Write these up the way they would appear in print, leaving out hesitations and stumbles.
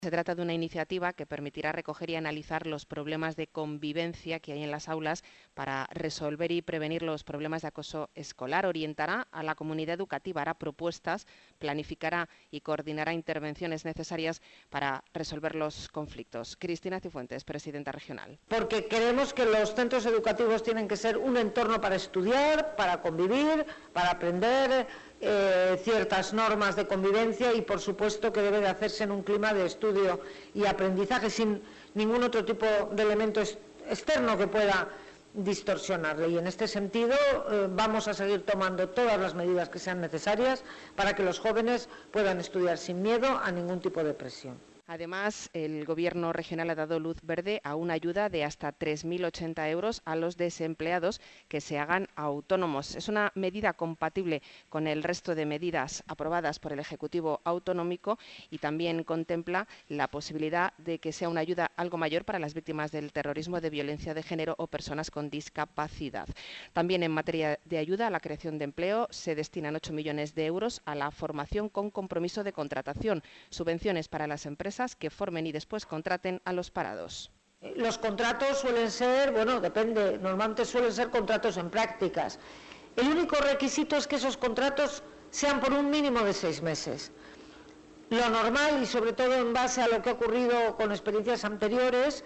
Se trata de una iniciativa que permitirá recoger y analizar los problemas de convivencia que hay en las aulas para resolver y prevenir los problemas de acoso escolar. Orientará a la comunidad educativa, hará propuestas, planificará y coordinará intervenciones necesarias para resolver los conflictos. Cristina Cifuentes, presidenta regional. Porque creemos que los centros educativos tienen que ser un entorno para estudiar, para convivir, para aprender ciertas normas de convivencia y, por supuesto, que debe de hacerse en un clima de estudio y aprendizaje sin ningún otro tipo de elemento externo que pueda distorsionarle. Y en este sentido vamos a seguir tomando todas las medidas que sean necesarias para que los jóvenes puedan estudiar sin miedo a ningún tipo de presión. Además, el Gobierno regional ha dado luz verde a una ayuda de hasta 3.080 euros a los desempleados que se hagan autónomos. Es una medida compatible con el resto de medidas aprobadas por el Ejecutivo Autonómico y también contempla la posibilidad de que sea una ayuda algo mayor para las víctimas del terrorismo, de violencia de género o personas con discapacidad. También en materia de ayuda a la creación de empleo se destinan 8 millones de euros a la formación con compromiso de contratación, subvenciones para las empresas que formen y después contraten a los parados. Los contratos suelen ser, depende, normalmente suelen ser contratos en prácticas. El único requisito es que esos contratos sean por un mínimo de 6 meses. Lo normal, y sobre todo en base a lo que ha ocurrido con experiencias anteriores,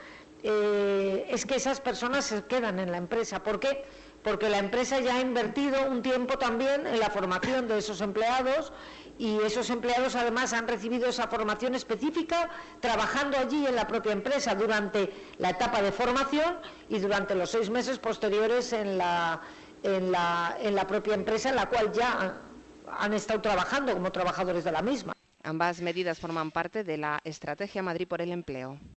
es que esas personas se quedan en la empresa. ¿Por qué? Porque la empresa ya ha invertido un tiempo también en la formación de esos empleados y esos empleados además han recibido esa formación específica trabajando allí en la propia empresa durante la etapa de formación y durante los 6 meses posteriores en la propia empresa en la cual ya han estado trabajando como trabajadores de la misma. Ambas medidas forman parte de la Estrategia Madrid por el Empleo.